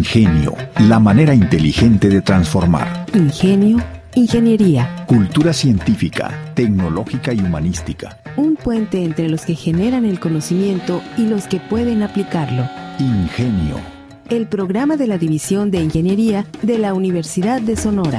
Ingenio, la manera inteligente de transformar. Ingenio, ingeniería. Cultura científica, tecnológica y humanística. Un puente entre los que generan el conocimiento y los que pueden aplicarlo. Ingenio. El programa de la División de Ingeniería de la Universidad de Sonora.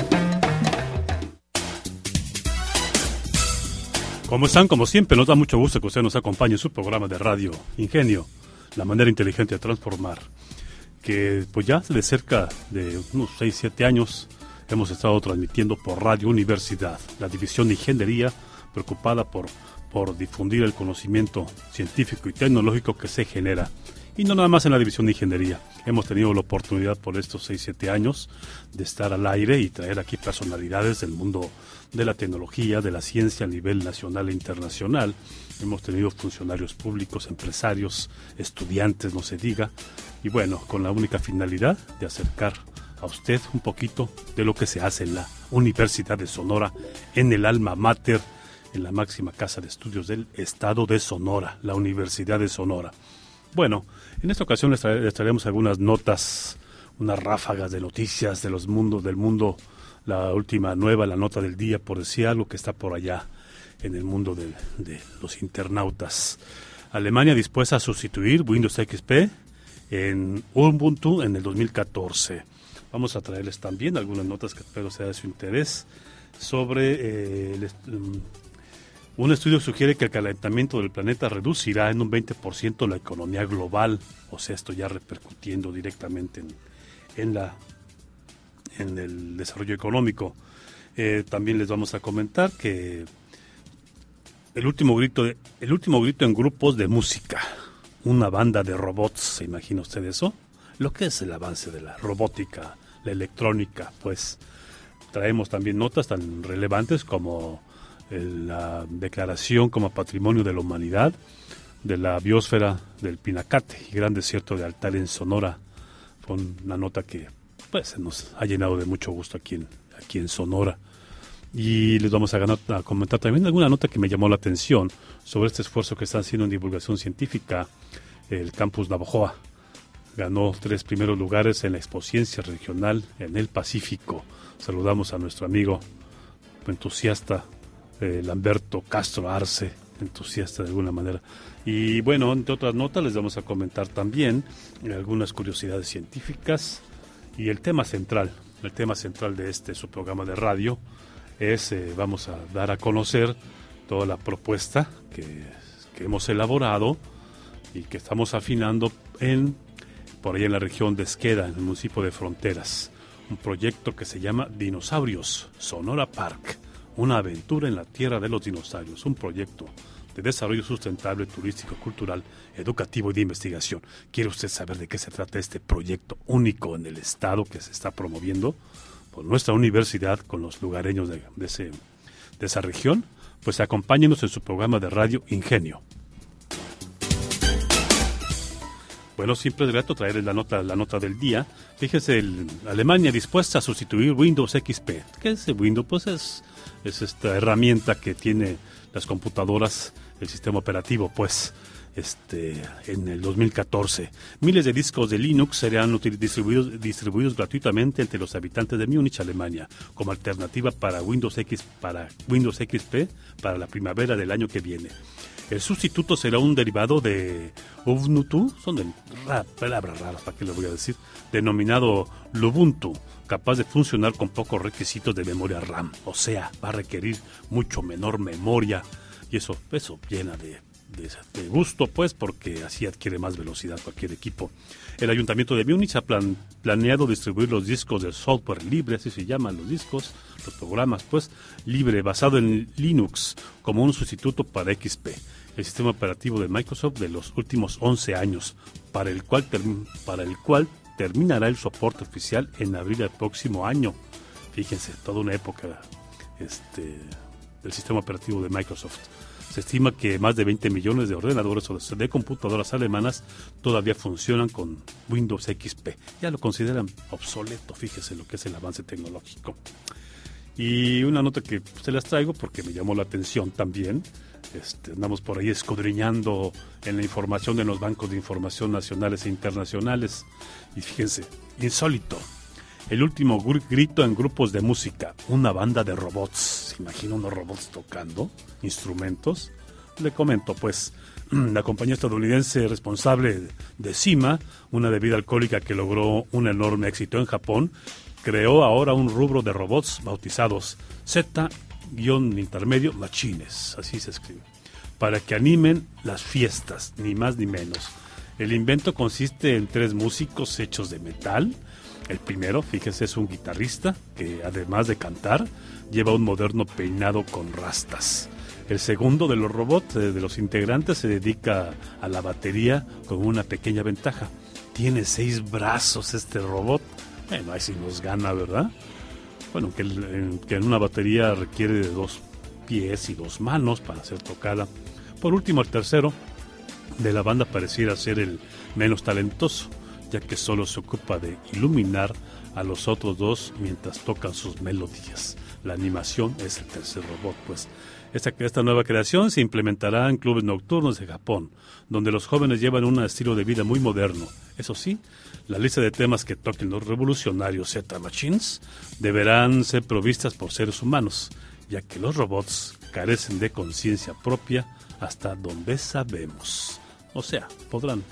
¿Cómo están? Como siempre, nos da mucho gusto que usted nos acompañe en su programa de radio Ingenio, la manera inteligente de transformar, que pues ya de cerca de unos 6-7 años hemos estado transmitiendo por Radio Universidad, la División de Ingeniería, preocupada por difundir el conocimiento científico y tecnológico que se genera. Y no nada más en la División de Ingeniería. Hemos tenido la oportunidad por estos 6-7 años de estar al aire y traer aquí personalidades del mundo de la tecnología, de la ciencia a nivel nacional e internacional. Hemos tenido funcionarios públicos, empresarios, estudiantes, no se diga. Y bueno, con la única finalidad de acercar a usted un poquito de lo que se hace en la Universidad de Sonora, en el alma mater, en la máxima casa de estudios del estado de Sonora, la Universidad de Sonora. Bueno, en esta ocasión les traeremos algunas notas, unas ráfagas de noticias del mundo, la última nueva, la nota del día, por decir algo que está por allá en el mundo de los internautas. Alemania dispuesta a sustituir Windows XP en Ubuntu en el 2014. Vamos a traerles también algunas notas que espero sea de su interés sobre un estudio sugiere que el calentamiento del planeta reducirá en un 20% la economía global, o sea, esto ya repercutiendo directamente en el desarrollo económico. También les vamos a comentar que el último grito en grupos de música, una banda de robots, ¿se imagina usted eso? Lo que es el avance de la robótica, la electrónica, pues traemos también notas tan relevantes como la declaración como patrimonio de la humanidad de la biosfera del Pinacate y gran desierto de Altar en Sonora. Fue una nota que pues nos ha llenado de mucho gusto aquí en Sonora. Y les vamos a comentar también alguna nota que me llamó la atención sobre este esfuerzo que están haciendo en divulgación científica. El campus Navojoa ganó 3 primeros lugares en la Expociencia Regional en el Pacífico. Saludamos a nuestro amigo entusiasta Lamberto Castro Arce, entusiasta de alguna manera. Y bueno, entre otras notas les vamos a comentar también algunas curiosidades científicas y el tema central de su programa de radio es, vamos a dar a conocer toda la propuesta que hemos elaborado y que estamos afinando por ahí en la región de Esqueda, en el municipio de Fronteras, un proyecto que se llama Dinosaurios Sonora Park. Una aventura en la tierra de los dinosaurios, un proyecto de desarrollo sustentable, turístico, cultural, educativo y de investigación. ¿Quiere usted saber de qué se trata este proyecto único en el estado que se está promoviendo por nuestra universidad con los lugareños de esa región? Pues acompáñenos en su programa de radio Ingenio. Bueno, siempre es grato traerles la nota del día. Fíjese, Alemania dispuesta a sustituir Windows XP. ¿Qué es Windows? Pues es esta herramienta que tiene las computadoras, el sistema operativo, pues, en el 2014. Miles de discos de Linux serán distribuidos gratuitamente entre los habitantes de Múnich, Alemania, como alternativa para Windows XP para la primavera del año que viene. El sustituto será un derivado de Ubuntu, son palabras raras, ¿para qué les voy a decir? Denominado Lubuntu, capaz de funcionar con pocos requisitos de memoria RAM. O sea, va a requerir mucho menor memoria y eso llena de gusto, pues, porque así adquiere más velocidad cualquier equipo. El Ayuntamiento de Múnich ha planeado distribuir los discos de software libre, así se llaman los discos, los programas, pues, libre, basado en Linux, como un sustituto para XP, el sistema operativo de Microsoft de los últimos 11 años, para el cual terminará el soporte oficial en abril del próximo año. Fíjense, toda una época del sistema operativo de Microsoft. Se estima que más de 20 millones de ordenadores o de computadoras alemanas todavía funcionan con Windows XP. Ya lo consideran obsoleto, fíjese lo que es el avance tecnológico. Y una nota que se las traigo porque me llamó la atención también. Andamos por ahí escudriñando en la información de los bancos de información nacionales e internacionales. Y fíjense, insólito. El último grito en grupos de música. Una banda de robots. ¿Se imagina unos robots tocando instrumentos? Le comento, pues, la compañía estadounidense responsable de Cima, una bebida alcohólica que logró un enorme éxito en Japón, creó ahora un rubro de robots bautizados Z-intermedio Machines, así se escribe, para que animen las fiestas, ni más ni menos. El invento consiste en 3 músicos hechos de metal. El primero, fíjense, es un guitarrista que, además de cantar, lleva un moderno peinado con rastas. El segundo de los robots, de los integrantes, se dedica a la batería con una pequeña ventaja. Tiene 6 brazos este robot. Bueno, ahí sí nos gana, ¿verdad? Bueno, que en una batería requiere de 2 pies y 2 manos para ser tocada. Por último, el tercero de la banda pareciera ser el menos talentoso, ya que solo se ocupa de iluminar a los otros 2 mientras tocan sus melodías. La animación es el tercer robot, pues. Esta nueva creación se implementará en clubes nocturnos de Japón, donde los jóvenes llevan un estilo de vida muy moderno. Eso sí, la lista de temas que toquen los revolucionarios Z-Machines deberán ser provistas por seres humanos, ya que los robots carecen de conciencia propia hasta donde sabemos. O sea, podrán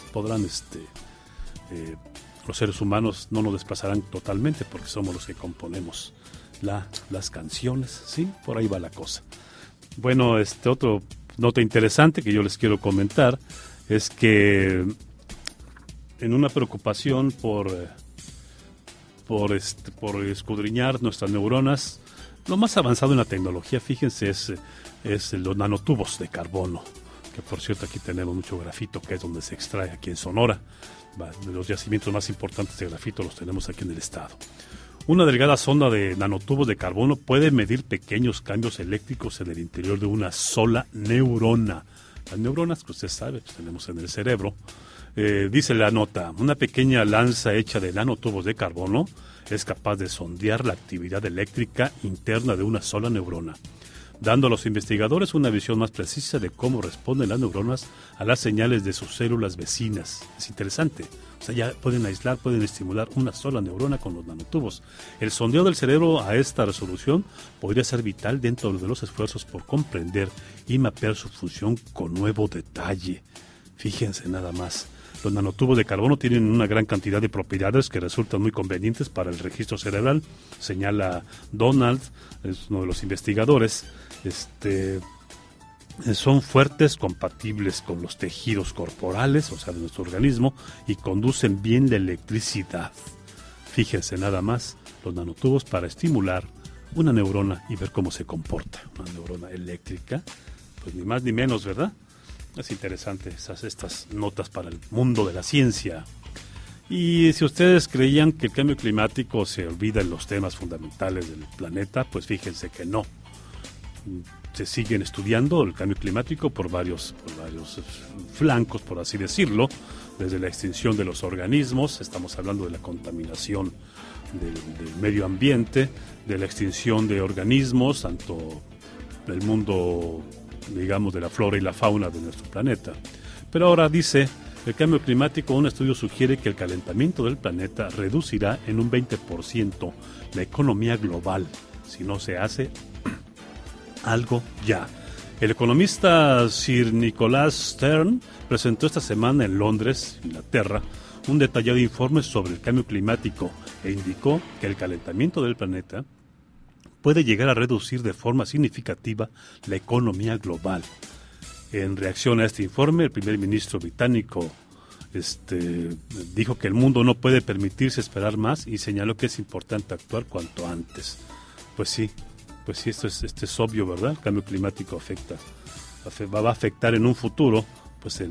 los seres humanos no nos desplazarán totalmente porque somos los que componemos las canciones, ¿sí? Por ahí va la cosa. Bueno, otro nota interesante que yo les quiero comentar es que en una preocupación por escudriñar nuestras neuronas, lo más avanzado en la tecnología, fíjense, es los nanotubos de carbono, que por cierto aquí tenemos mucho grafito, que es donde se extrae aquí en Sonora. De los yacimientos más importantes de grafito los tenemos aquí en el estado. Una delgada sonda de nanotubos de carbono puede medir pequeños cambios eléctricos en el interior de una sola neurona. Las neuronas que usted sabe, pues tenemos en el cerebro. Dice la nota, una pequeña lanza hecha de nanotubos de carbono es capaz de sondear la actividad eléctrica interna de una sola neurona, dando a los investigadores una visión más precisa de cómo responden las neuronas a las señales de sus células vecinas. Es interesante. O sea, ya pueden aislar, pueden estimular una sola neurona con los nanotubos. El sondeo del cerebro a esta resolución podría ser vital dentro de los esfuerzos por comprender y mapear su función con nuevo detalle. Fíjense nada más. Los nanotubos de carbono tienen una gran cantidad de propiedades que resultan muy convenientes para el registro cerebral, señala Donald, es uno de los investigadores. Son fuertes, compatibles con los tejidos corporales, o sea, de nuestro organismo, y conducen bien la electricidad. Fíjense nada más, los nanotubos para estimular una neurona y ver cómo se comporta una neurona eléctrica, pues ni más ni menos, ¿verdad? Es interesante estas notas para el mundo de la ciencia. Y si ustedes creían que el cambio climático se olvida en los temas fundamentales del planeta, pues fíjense que no. Se siguen estudiando el cambio climático por varios flancos, por así decirlo, desde la extinción de los organismos, estamos hablando de la contaminación del medio ambiente, de la extinción de organismos, tanto del mundo, digamos, de la flora y la fauna de nuestro planeta. Pero ahora dice, el cambio climático, un estudio sugiere que el calentamiento del planeta reducirá en un 20% la economía global, si no se hace algo ya. El economista Sir Nicholas Stern presentó esta semana en Londres, Inglaterra, un detallado informe sobre el cambio climático e indicó que el calentamiento del planeta puede llegar a reducir de forma significativa la economía global. En reacción a este informe, el primer ministro británico dijo que el mundo no puede permitirse esperar más y señaló que es importante actuar cuanto antes. Pues sí, esto es obvio, ¿verdad? El cambio climático va a afectar en un futuro, pues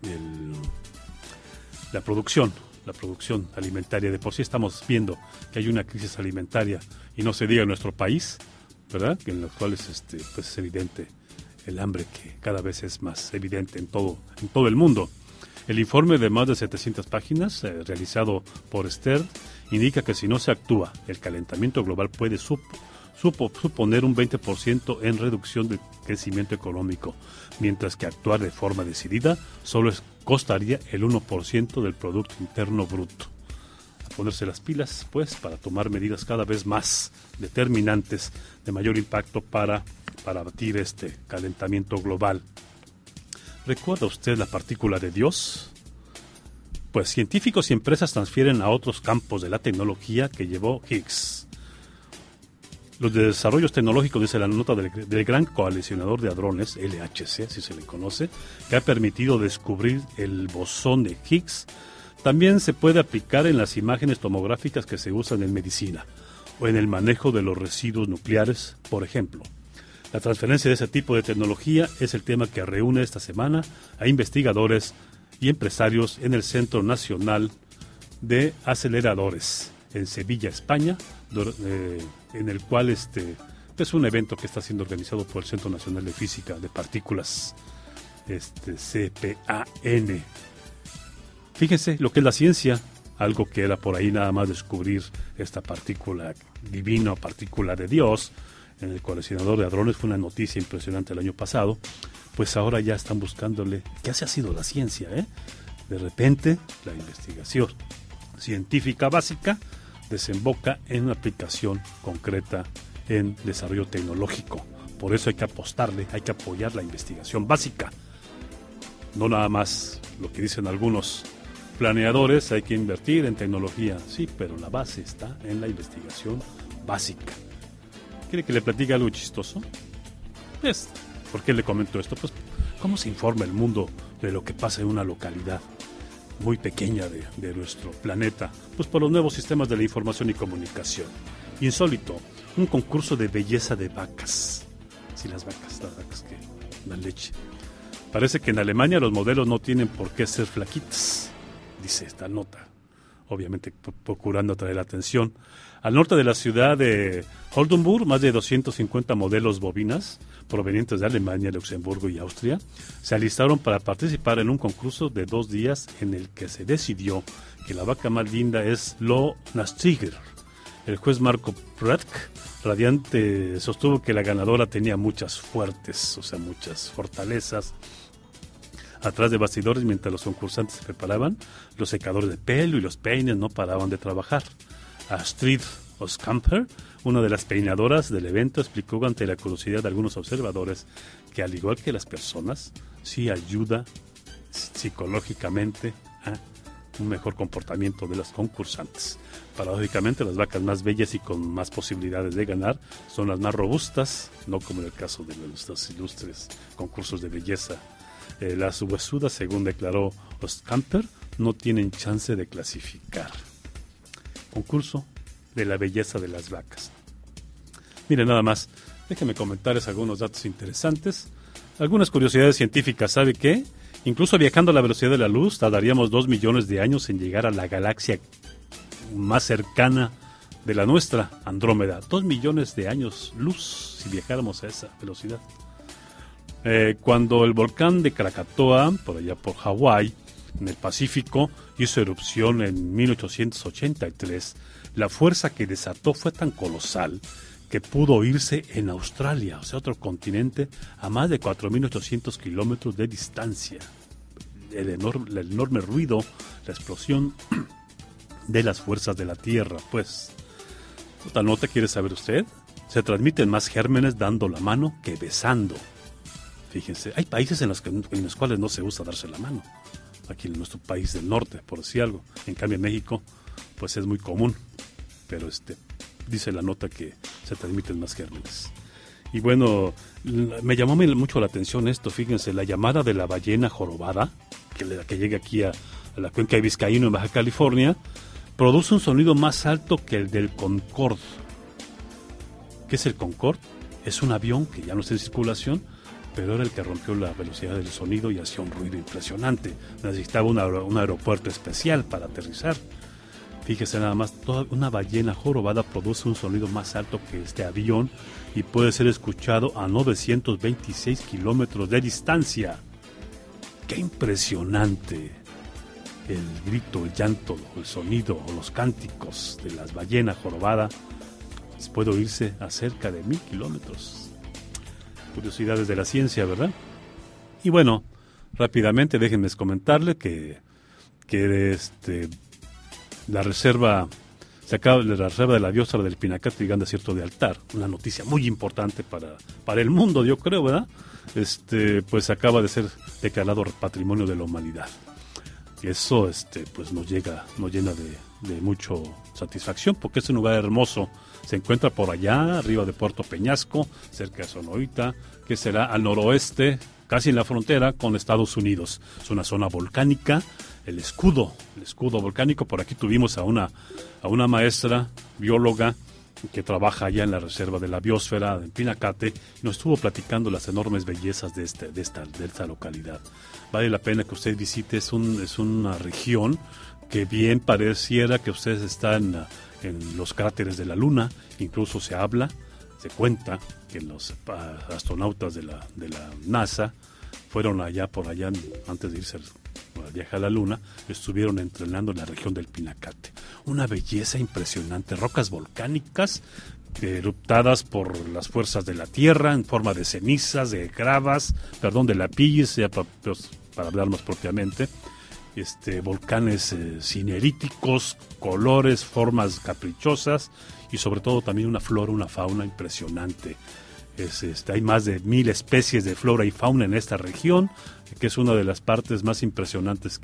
la producción alimentaria. De por sí estamos viendo que hay una crisis alimentaria y no se diga en nuestro país, ¿verdad? En los cuales pues es evidente el hambre que cada vez es más evidente en todo el mundo. El informe de más de 700 páginas realizado por Stern indica que si no se actúa, el calentamiento global puede suponer un 20% en reducción del crecimiento económico, mientras que actuar de forma decidida solo costaría el 1% del Producto Interno Bruto. A ponerse las pilas, pues, para tomar medidas cada vez más determinantes de mayor impacto para abatir este calentamiento global. ¿Recuerda usted la partícula de Dios? Pues científicos y empresas transfieren a otros campos de la tecnología que llevó Higgs. Los desarrollos tecnológicos, dice la nota del Gran Colisionador de Hadrones, LHC, así se le conoce, que ha permitido descubrir el bosón de Higgs, también se puede aplicar en las imágenes tomográficas que se usan en medicina o en el manejo de los residuos nucleares, por ejemplo. La transferencia de ese tipo de tecnología es el tema que reúne esta semana a investigadores y empresarios en el Centro Nacional de Aceleradores en Sevilla, España, en el cual es un evento que está siendo organizado por el Centro Nacional de Física de Partículas, CPAN. Fíjense lo que es la ciencia, algo que era por ahí nada más descubrir esta partícula divina o partícula de Dios. En el colisionador de hadrones fue una noticia impresionante el año pasado, pues ahora ya están buscándole qué ha sido la ciencia, De repente, la investigación científica básica desemboca en una aplicación concreta en desarrollo tecnológico. Por eso hay que apostarle, hay que apoyar la investigación básica. No nada más lo que dicen algunos planeadores, hay que invertir en tecnología. Sí, pero la base está en la investigación básica. ¿Quiere que le platique algo chistoso? ¿Por qué le comento esto? Pues, ¿cómo se informa el mundo de lo que pasa en una localidad muy pequeña de nuestro planeta? Pues por los nuevos sistemas de la información y comunicación. Insólito, un concurso de belleza de vacas. Sí, las vacas que dan leche. Parece que en Alemania los modelos no tienen por qué ser flaquitas, dice esta nota, obviamente procurando atraer la atención. Al norte de la ciudad de Oldenburg, más de 250 modelos bovinas provenientes de Alemania, Luxemburgo y Austria se alistaron para participar en un concurso de 2 días en el que se decidió que la vaca más linda es Lo Nastiger. El juez Marco Pratk, radiante, sostuvo que la ganadora tenía muchas fortalezas. Atrás de bastidores, mientras los concursantes se preparaban, los secadores de pelo y los peines no paraban de trabajar. Astrid Oskamper, una de las peinadoras del evento, explicó ante la curiosidad de algunos observadores que, al igual que las personas, sí ayuda psicológicamente a un mejor comportamiento de las concursantes. Paradójicamente, las vacas más bellas y con más posibilidades de ganar son las más robustas, no como en el caso de nuestros ilustres concursos de belleza. Las huesudas, según declaró Oskamper, no tienen chance de clasificar. Concurso de la belleza de las vacas. Miren, nada más, déjenme comentarles algunos datos interesantes. Algunas curiosidades científicas. ¿Sabe qué? Incluso viajando a la velocidad de la luz, tardaríamos 2 millones de años en llegar a la galaxia más cercana de la nuestra, Andrómeda. 2 millones de años luz si viajáramos a esa velocidad. Cuando el volcán de Krakatoa, por allá por Hawái, en el Pacífico, hizo erupción en 1883, la fuerza que desató fue tan colosal que pudo oírse en Australia, o sea, otro continente, a más de 4.800 kilómetros de distancia. El enorme ruido, la explosión de las fuerzas de la Tierra, pues. ¿Otra nota quiere saber usted? Se transmiten más gérmenes dando la mano que besando. Fíjense, hay países en los cuales no se usa darse la mano. Aquí en nuestro país del norte, por decir algo. En cambio, en México, pues es muy común. Pero dice la nota que se transmiten más gérmenes. Y bueno, me llamó mucho la atención esto. Fíjense, la llamada de la ballena jorobada, que llega aquí a la cuenca de Vizcaíno, en Baja California, produce un sonido más alto que el del Concorde. ¿Qué es el Concorde? Es un avión que ya no está en circulación, pero era el que rompió la velocidad del sonido y hacía un ruido impresionante. Necesitaba un aeropuerto especial para aterrizar. Fíjese nada más, una ballena jorobada produce un sonido más alto que este avión y puede ser escuchado a 926 kilómetros de distancia. ¡Qué impresionante! El grito, el llanto, el sonido o los cánticos de las ballenas jorobadas puede oírse a cerca de 1000 kilómetros. Curiosidades de la ciencia, ¿verdad? Y bueno, rápidamente déjenme comentarle que la reserva de la biosfera del Pinacate y Gran Desierto de Altar, una noticia muy importante para el mundo, yo creo, ¿verdad? Pues acaba de ser declarado Patrimonio de la Humanidad. Y eso pues nos llena de mucho satisfacción, porque es un lugar hermoso. Se encuentra por allá, arriba de Puerto Peñasco, cerca de Sonorita, que será al noroeste, casi en la frontera con Estados Unidos. Es una zona volcánica. El escudo volcánico. Por aquí tuvimos a una maestra bióloga que trabaja allá en la reserva de la biosfera en Pinacate y nos estuvo platicando las enormes bellezas de esta localidad. Vale la pena que usted visite. Es una región que bien pareciera que ustedes están en los cráteres de la Luna. Incluso se cuenta que los astronautas de la NASA fueron por allá antes de irse al viaje a la Luna, estuvieron entrenando en la región del Pinacate. Una belleza impresionante, rocas volcánicas eruptadas por las fuerzas de la Tierra en forma de cenizas, de gravas, de lapillis, para hablar más propiamente, volcanes cineríticos, colores, formas caprichosas y sobre todo también una flora, una fauna impresionante. Hay más de 1000 especies de flora y fauna en esta región, que es una de las partes más impresionantes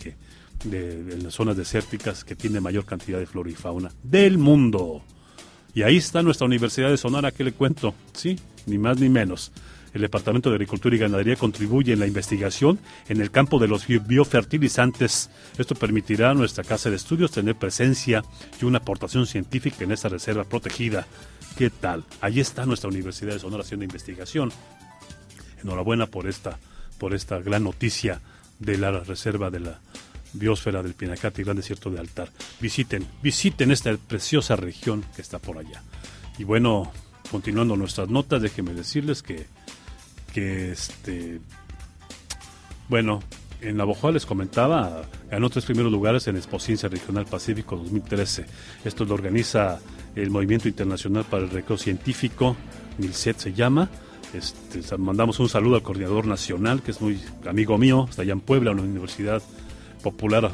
de las zonas desérticas que tiene mayor cantidad de flora y fauna del mundo. Y ahí está nuestra Universidad de Sonora, ¿qué le cuento? Sí, ni más ni menos. El Departamento de Agricultura y Ganadería contribuye en la investigación en el campo de los biofertilizantes. Esto permitirá a nuestra casa de estudios tener presencia y una aportación científica en esta reserva protegida. ¿Qué tal? Ahí está nuestra Universidad de Sonora haciendo investigación. Enhorabuena por esta gran noticia de la reserva de la biosfera del Pinacate y Gran Desierto de Altar. Visiten esta preciosa región que está por allá. Y bueno, continuando nuestras notas, déjenme decirles que en Navojoa les comentaba, ganó 3 primeros lugares en Expociencia Regional Pacífico 2013. Esto lo organiza el Movimiento Internacional para el Recreo Científico, MILCET se llama. Mandamos un saludo al coordinador nacional, que es muy amigo mío, está allá en Puebla, en la Universidad Popular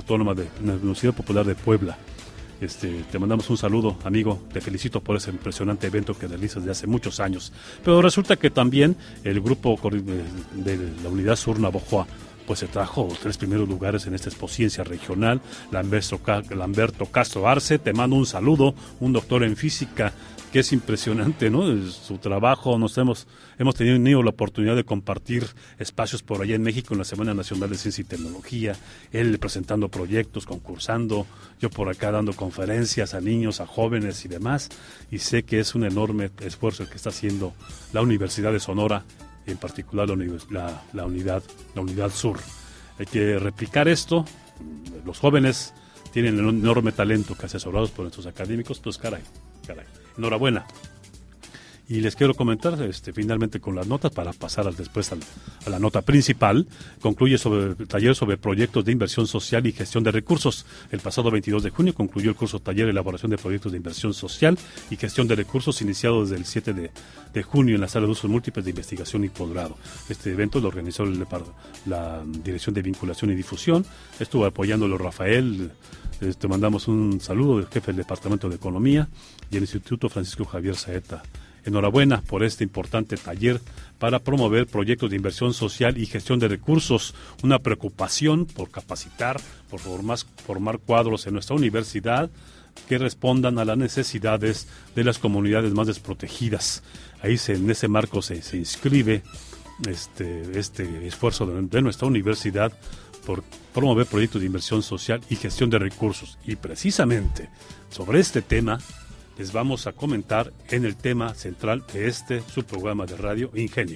de Puebla. Te mandamos un saludo, amigo, te felicito por ese impresionante evento que realizas desde hace muchos años. Pero resulta que también el grupo de la Unidad Sur Navojoa pues se trajo 3 primeros lugares en esta Expociencia Regional. Lamberto Castro Arce, te mando un saludo, un doctor en física, que es impresionante, ¿no? Su trabajo, hemos tenido la oportunidad de compartir espacios por allá en México en la Semana Nacional de Ciencia y Tecnología, él presentando proyectos, concursando, yo por acá dando conferencias a niños, a jóvenes y demás, y sé que es un enorme esfuerzo el que está haciendo la Universidad de Sonora, en particular la unidad sur. Hay que replicar esto. Los jóvenes tienen un enorme talento que, asesorados por nuestros académicos, pues caray, enhorabuena. Y les quiero comentar finalmente con las notas para pasar después a la nota principal. Concluye el taller sobre proyectos de inversión social y gestión de recursos. El pasado 22 de junio concluyó el curso taller de elaboración de proyectos de inversión social y gestión de recursos, iniciado desde el 7 de junio en la sala de usos múltiples de investigación y posgrado. Este evento lo organizó la Dirección de Vinculación y Difusión. Estuvo apoyándolo Rafael. Te mandamos un saludo del jefe del Departamento de Economía y el Instituto Francisco Javier Saeta. Enhorabuena por este importante taller para promover proyectos de inversión social y gestión de recursos, una preocupación por capacitar, por formar cuadros en nuestra universidad que respondan a las necesidades de las comunidades más desprotegidas. Ahí en ese marco se inscribe este esfuerzo de nuestra universidad por promover proyectos de inversión social y gestión de recursos. Y precisamente sobre este tema les vamos a comentar en el tema central de su programa de radio Ingenio.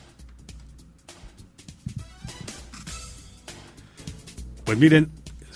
Pues miren,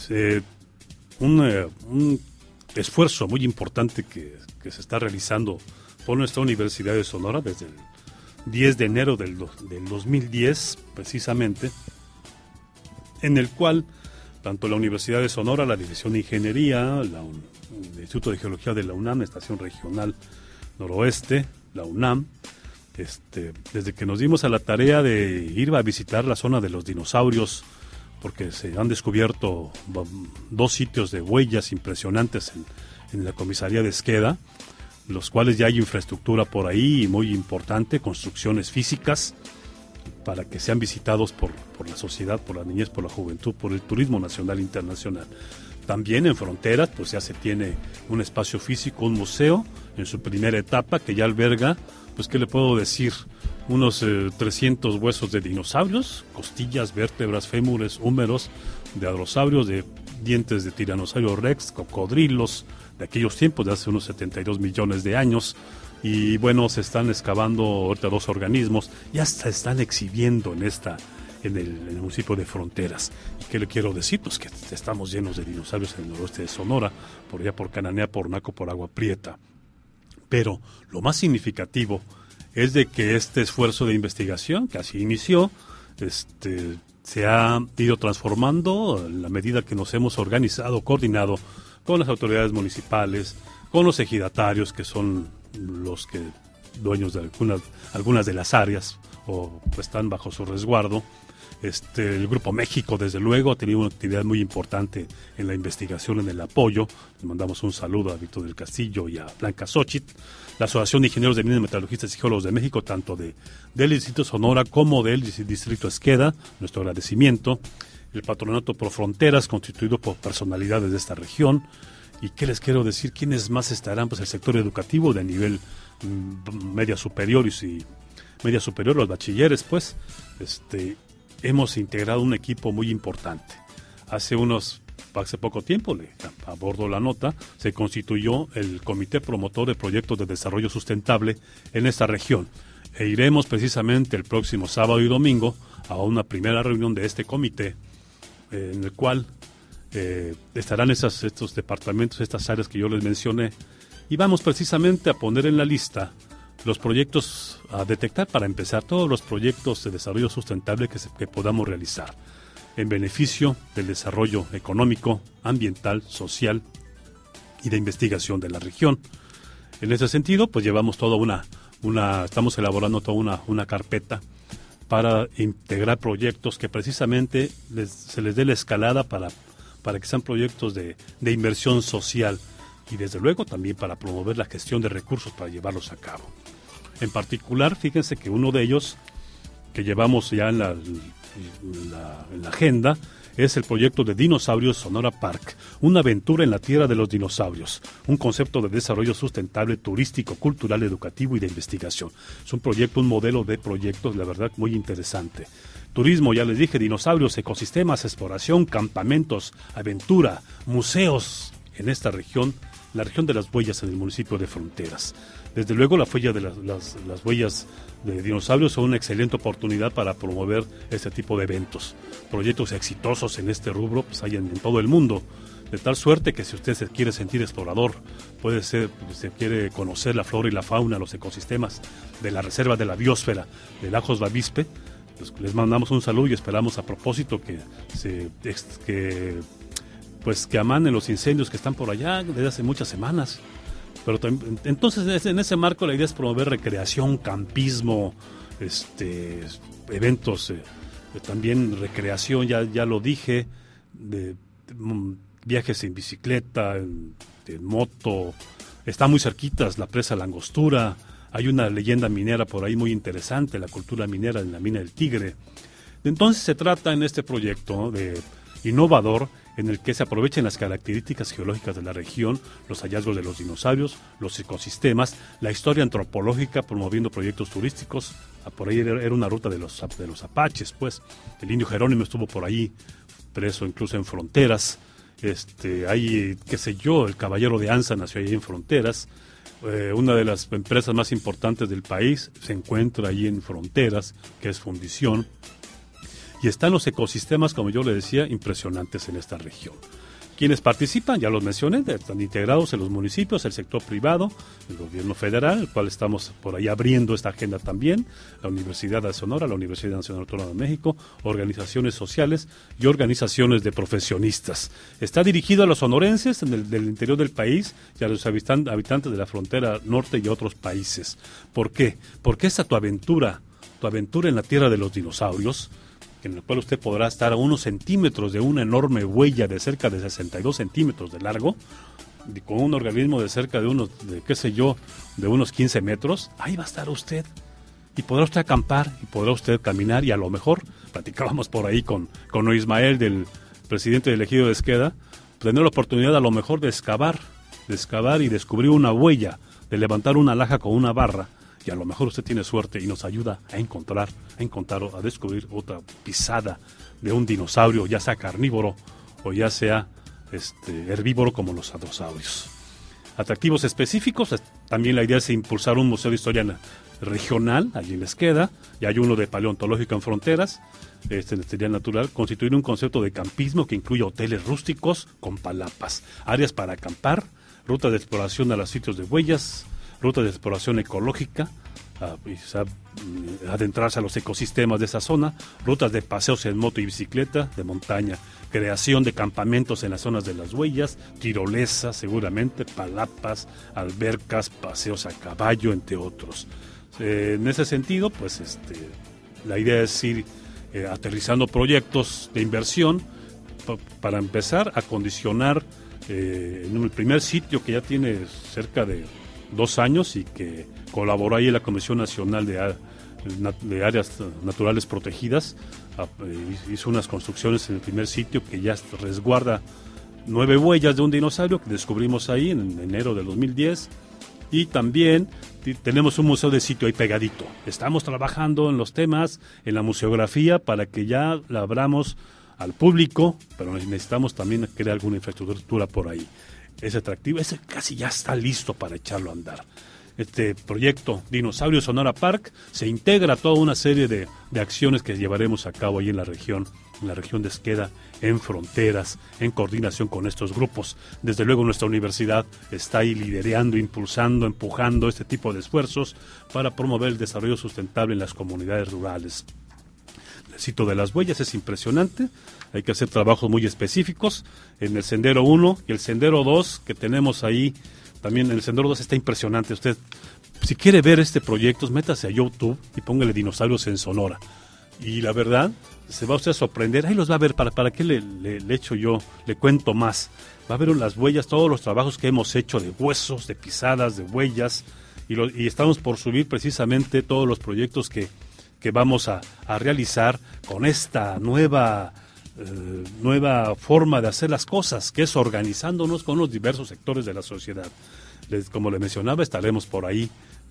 un esfuerzo muy importante que se está realizando por nuestra Universidad de Sonora desde el 10 de enero del 2010, precisamente, en el cual tanto la Universidad de Sonora, la División de Ingeniería, el Instituto de Geología de la UNAM, Estación Regional noroeste, la UNAM, desde que nos dimos a la tarea de ir a visitar la zona de los dinosaurios, porque se han descubierto 2 sitios de huellas impresionantes en la comisaría de Esqueda, los cuales ya hay infraestructura por ahí muy importante, construcciones físicas, para que sean visitados por la sociedad, por la niñez, por la juventud, por el turismo nacional e internacional. También en Fronteras, pues ya se tiene un espacio físico, un museo, en su primera etapa, que ya alberga, pues ¿qué le puedo decir? Unos 300 huesos de dinosaurios, costillas, vértebras, fémures, húmeros, de hadrosaurios, de dientes de tiranosaurio rex, cocodrilos, de aquellos tiempos, de hace unos 72 millones de años. Y bueno, se están excavando ahorita 2 organismos, ya hasta están exhibiendo en el municipio de Fronteras. ¿Y qué le quiero decir? Pues que estamos llenos de dinosaurios en el noroeste de Sonora, por allá por Cananea, por Naco, por Agua Prieta. Pero lo más significativo es de que este esfuerzo de investigación, que así inició, se ha ido transformando en la medida que nos hemos organizado, coordinado con las autoridades municipales, con los ejidatarios, que son los que dueños de algunas de las áreas o están bajo su resguardo. El Grupo México, desde luego, ha tenido una actividad muy importante en la investigación, en el apoyo. Le mandamos un saludo a Víctor del Castillo y a Blanca Xochitl. La Asociación de Ingenieros de Minas, Metalurgistas y Geólogos de México, tanto del Distrito Sonora como del Distrito Esqueda, nuestro agradecimiento. El Patronato Pro Fronteras, constituido por personalidades de esta región. ¿Y qué les quiero decir? ¿Quiénes más estarán? Pues el sector educativo de nivel media superior los bachilleres, pues. Hemos integrado un equipo muy importante. Hace poco tiempo, le abordo la nota, se constituyó el Comité Promotor de Proyectos de Desarrollo Sustentable en esta región. E iremos precisamente el próximo sábado y domingo a una primera reunión de este comité, en el cual estarán estos departamentos, estas áreas que yo les mencioné, y vamos precisamente a poner en la lista los proyectos a detectar, para empezar, todos los proyectos de desarrollo sustentable que podamos realizar en beneficio del desarrollo económico, ambiental, social y de investigación de la región. En ese sentido, pues llevamos toda estamos elaborando toda una carpeta para integrar proyectos que precisamente se les dé la escalada para que sean proyectos de inversión social y desde luego también para promover la gestión de recursos para llevarlos a cabo. En particular, fíjense que uno de ellos que llevamos ya en la agenda es el proyecto de Dinosaurios Sonora Park, una aventura en la tierra de los dinosaurios, un concepto de desarrollo sustentable turístico, cultural, educativo y de investigación. Es un proyecto, un modelo de proyectos, la verdad, muy interesante. Turismo, ya les dije, dinosaurios, ecosistemas, exploración, campamentos, aventura, museos en esta región, la región de las huellas en el municipio de Fronteras. Desde luego, la huella de las huellas de dinosaurios son una excelente oportunidad para promover este tipo de eventos. Proyectos exitosos en este rubro pues hay en todo el mundo, de tal suerte que si usted se quiere sentir explorador, se quiere conocer la flora y la fauna, los ecosistemas de la reserva de la biosfera de Lajos Bavispe, pues les mandamos un saludo y esperamos a propósito que amanen los incendios que están por allá desde hace muchas semanas. Pero entonces en ese marco la idea es promover recreación, campismo, eventos, también recreación, ya lo dije, de viajes en bicicleta, en moto. Está muy cerquitas la presa La Angostura. Hay una leyenda minera por ahí muy interesante, la cultura minera en la mina del Tigre. Entonces se trata en este proyecto de innovador, en el que se aprovechen las características geológicas de la región, los hallazgos de los dinosaurios, los ecosistemas, la historia antropológica, promoviendo proyectos turísticos. Por ahí era una ruta de los apaches, pues. El indio Jerónimo estuvo por ahí, preso incluso en Fronteras. Hay, el Caballero de Anza nació ahí en Fronteras. Una de las empresas más importantes del país se encuentra ahí en Fronteras, que es Fundición. Y están los ecosistemas, como yo le decía, impresionantes en esta región. Quienes participan, ya los mencioné, están integrados en los municipios, el sector privado, el gobierno federal, el cual estamos por ahí abriendo esta agenda también, la Universidad de Sonora, la Universidad Nacional Autónoma de México, organizaciones sociales y organizaciones de profesionistas. Está dirigido a los sonorenses del interior del país y a los habitantes de la frontera norte y a otros países. ¿Por qué? Porque esta tu aventura en la tierra de los dinosaurios, en el cual usted podrá estar a unos centímetros de una enorme huella de cerca de 62 centímetros de largo, con un organismo de cerca de unos 15 metros, ahí va a estar usted. Y podrá usted acampar, y podrá usted caminar, y a lo mejor, platicábamos por ahí con Ismael, del presidente del ejido de Esqueda, tener la oportunidad a lo mejor de excavar y descubrir una huella, de levantar una laja con una barra, y a lo mejor usted tiene suerte y nos ayuda a encontrar o a descubrir otra pisada de un dinosaurio, ya sea carnívoro o ya sea herbívoro como los hadrosaurios. Atractivos específicos, también la idea es impulsar un museo de historia regional, allí en Esqueda, y hay uno de paleontológico en fronteras, sería natural, constituir un concepto de campismo que incluye hoteles rústicos con palapas, áreas para acampar, rutas de exploración a los sitios de huellas, rutas de exploración ecológica, adentrarse a los ecosistemas de esa zona, rutas de paseos en moto y bicicleta de montaña, creación de campamentos en las zonas de las huellas, tirolesas seguramente, palapas, albercas, paseos a caballo, entre otros. En ese sentido, pues la idea es ir aterrizando proyectos de inversión para empezar a condicionar en el primer sitio que ya tiene cerca de 2 años y que colaboró ahí en la Comisión Nacional de Áreas Naturales Protegidas, hizo unas construcciones en el primer sitio que ya resguarda 9 huellas de un dinosaurio que descubrimos ahí en enero del 2010, y también tenemos un museo de sitio ahí pegadito. Estamos trabajando en los temas, en la museografía, para que ya la abramos al público, pero necesitamos también crear alguna infraestructura por ahí. Es atractivo, ese casi ya está listo para echarlo a andar. Este proyecto Dinosaurio Sonora Park se integra a toda una serie de acciones que llevaremos a cabo ahí en la región de Esqueda, en fronteras, en coordinación con estos grupos. Desde luego nuestra universidad está ahí liderando, impulsando, empujando este tipo de esfuerzos para promover el desarrollo sustentable en las comunidades rurales. El sitio de las huellas es impresionante, hay que hacer trabajos muy específicos. En el Sendero 1 y el Sendero 2 que tenemos ahí, también en el Sendero 2 está impresionante. Usted, si quiere ver este proyecto, métase a YouTube y póngale Dinosaurios en Sonora. Y la verdad, se va usted a sorprender, ahí los va a ver, para qué le echo yo, le cuento más. Va a ver las huellas, todos los trabajos que hemos hecho de huesos, de pisadas, de huellas, y estamos por subir precisamente todos los proyectos que vamos a realizar con esta nueva forma de hacer las cosas, que es organizándonos con los diversos sectores de la sociedad. Como le mencionaba, estaremos por ahí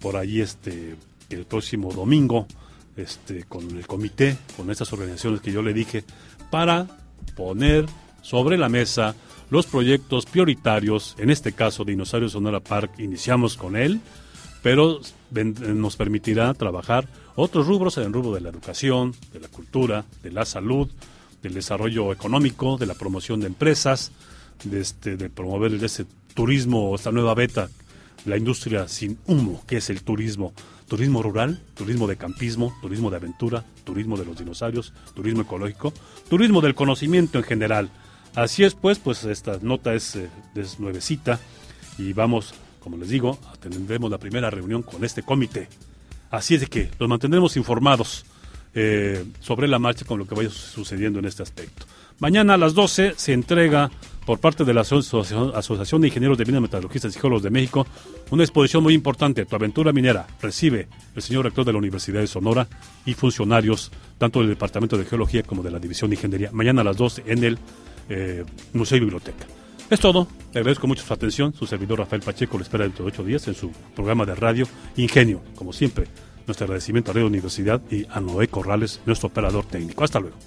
el próximo domingo con el comité, con estas organizaciones que yo le dije, para poner sobre la mesa los proyectos prioritarios. En este caso, Dinosaurio Sonora Park, iniciamos con él, pero nos permitirá trabajar otros rubros, en el rubro de la educación, de la cultura, de la salud, del desarrollo económico, de la promoción de empresas, de promover ese turismo, esta nueva beta, la industria sin humo, que es el turismo rural, turismo de campismo, turismo de aventura, turismo de los dinosaurios, turismo ecológico, turismo del conocimiento en general. Así es, pues esta nota es nuevecita y vamos, como les digo, tendremos la primera reunión con este comité. Así es de que los mantendremos informados sobre la marcha con lo que vaya sucediendo en este aspecto. Mañana a las 12 se entrega por parte de la Asociación de Ingenieros de Minas, Metalurgistas y Geólogos de México una exposición muy importante, Tu Aventura Minera. Recibe el señor rector de la Universidad de Sonora y funcionarios tanto del Departamento de Geología como de la División de Ingeniería. Mañana a las 12 en el Museo y Biblioteca. Es todo, le agradezco mucho su atención. Su servidor Rafael Pacheco le espera dentro de 8 días en su programa de radio Ingenio. Como siempre, nuestro agradecimiento a Radio Universidad y a Noé Corrales, nuestro operador técnico. Hasta luego.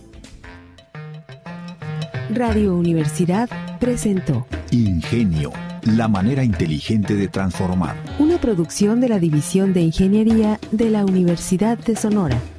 Radio Universidad presentó Ingenio, la manera inteligente de transformar. Una producción de la División de Ingeniería de la Universidad de Sonora.